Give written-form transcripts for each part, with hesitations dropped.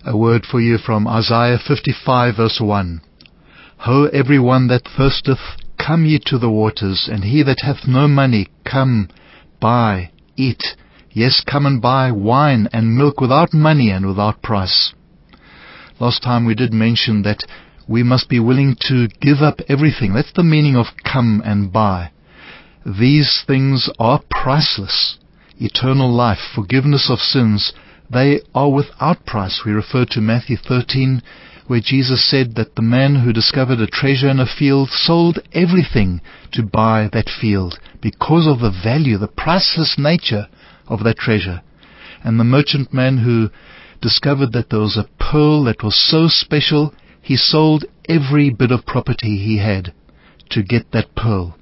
A word for you from Isaiah 55 verse 1. Ho, every one that thirsteth, come ye to the waters, and he that hath no money, come, buy, eat. Yes, come and buy wine and milk without money and without price. Last time we did mention that we must be willing to give up everything. That's the meaning of come and buy. These things are priceless. Eternal life, forgiveness of sins, they are without price. We refer to Matthew 13, where Jesus said that the man who discovered a treasure in a field sold everything to buy that field because of the value, the priceless nature of that treasure. And the merchantman who discovered that there was a pearl that was so special, he sold every bit of property he had to get that pearl.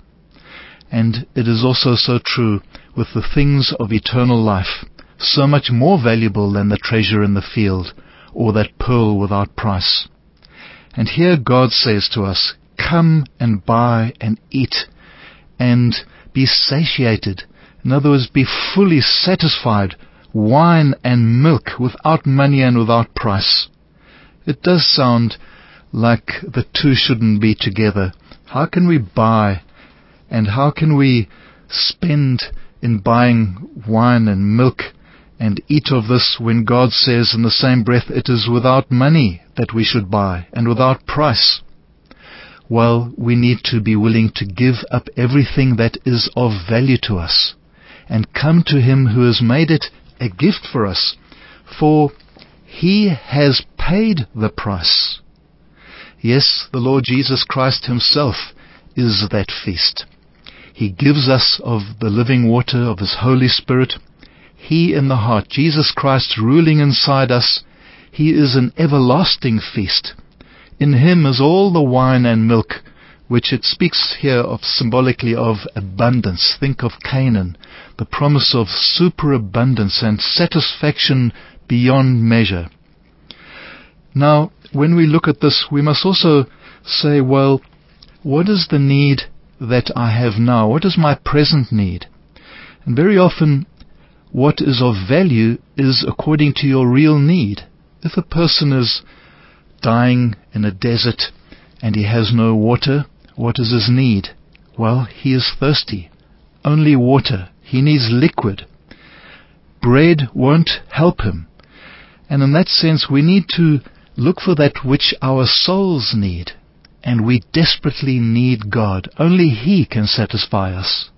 And it is also so true with the things of eternal life, so much more valuable than the treasure in the field or that pearl without price. And here God says to us, come and buy and eat and be satiated. In other words, be fully satisfied, wine and milk without money and without price. It does sound like the two shouldn't be together. How can we buy and how can we spend in buying wine and milk and eat of this when God says in the same breath it is without money that we should buy and without price? Well, we need to be willing to give up everything that is of value to us and come to Him who has made it a gift for us, for He has paid the price. Yes, the Lord Jesus Christ Himself is that feast. He gives us of the living water of His Holy Spirit. He in the heart, Jesus Christ ruling inside us, He is an everlasting feast. In Him is all the wine and milk, which it speaks here of symbolically of abundance. Think of Canaan, the promise of superabundance and satisfaction beyond measure. Now, when we look at this, we must also say, well, what is the need that I have now? What is my present need? And very often, what is of value is according to your real need. If a person is dying in a desert and he has no water, what is his need? Well, he is thirsty. Only water. He needs liquid. Bread won't help him. And in that sense, we need to look for that which our souls need. And we desperately need God. Only He can satisfy us.